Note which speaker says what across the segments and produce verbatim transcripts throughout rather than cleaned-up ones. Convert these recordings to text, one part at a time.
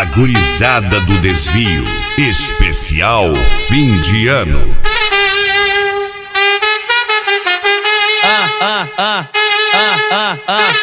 Speaker 1: A gurizada do desvio, especial fim de ano.
Speaker 2: Ah, ah, ah, ah, ah, ah, ah.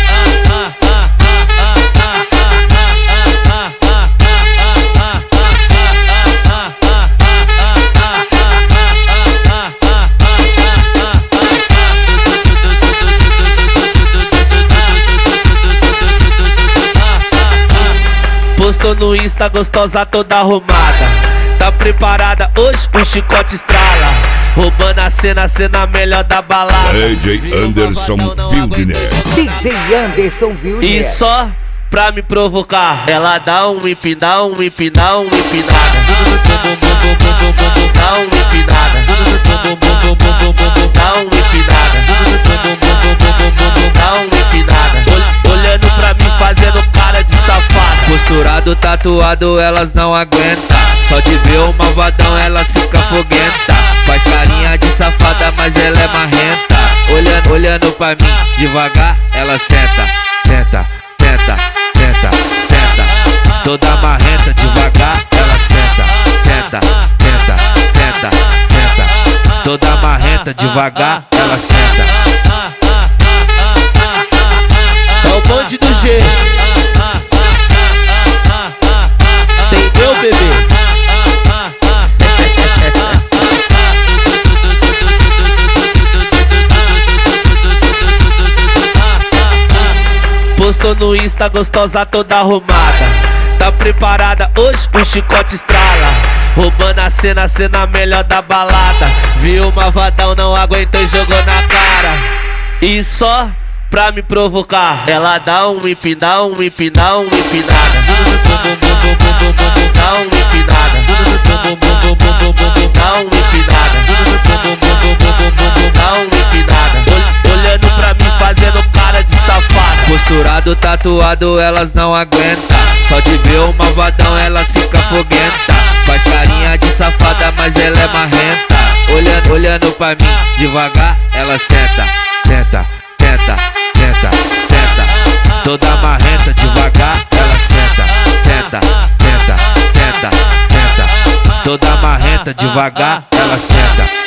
Speaker 2: Postou no Insta gostosa toda arrumada. Tá preparada hoje, o chicote estrala. Roubando a cena, a cena melhor da balada.
Speaker 1: D J Anderson Wildner.
Speaker 3: D J Anderson Wildner.
Speaker 2: E só pra me provocar, ela dá um empina, um empina, um empinada. Dá um empinada. Dá um empinada. Dá um empinada. Olhando pra mim fazendo cara de safada.
Speaker 4: Posturado, tatuado, elas não aguentam. Só de ver o malvadão elas ficam foguenta. Faz carinha de safada, mas ela é marrenta. Olhando, olhando pra mim, devagar ela senta. Senta, senta, senta, senta. Toda marrenta, devagar ela senta. Senta, senta, senta, senta. Toda marrenta, devagar ela senta.
Speaker 2: É o bonde do G. Entendeu, bebê? Postou no Insta gostosa toda arrumada. Tá preparada hoje, o chicote estrala. Roubando a cena, a cena melhor da balada. Viu o malvadão, não aguentou e jogou na cara. E só pra me provocar, ela dá um empina, um empina, um empinada. Dá um empinada. Dá um empinada. Dá um empinada. Olhando pra mim fazendo cara de safada.
Speaker 4: Posturado, tatuado, elas não aguentam. Só de ver o malvadão elas ficam foguenta. Faz carinha de safada, mas ela é marrenta. Olhando, olhando pra mim, devagar ela senta. Senta, senta, senta, senta. Toda marrenta, devagar ela senta. Senta, senta, senta, senta. Toda marrenta, devagar ela senta.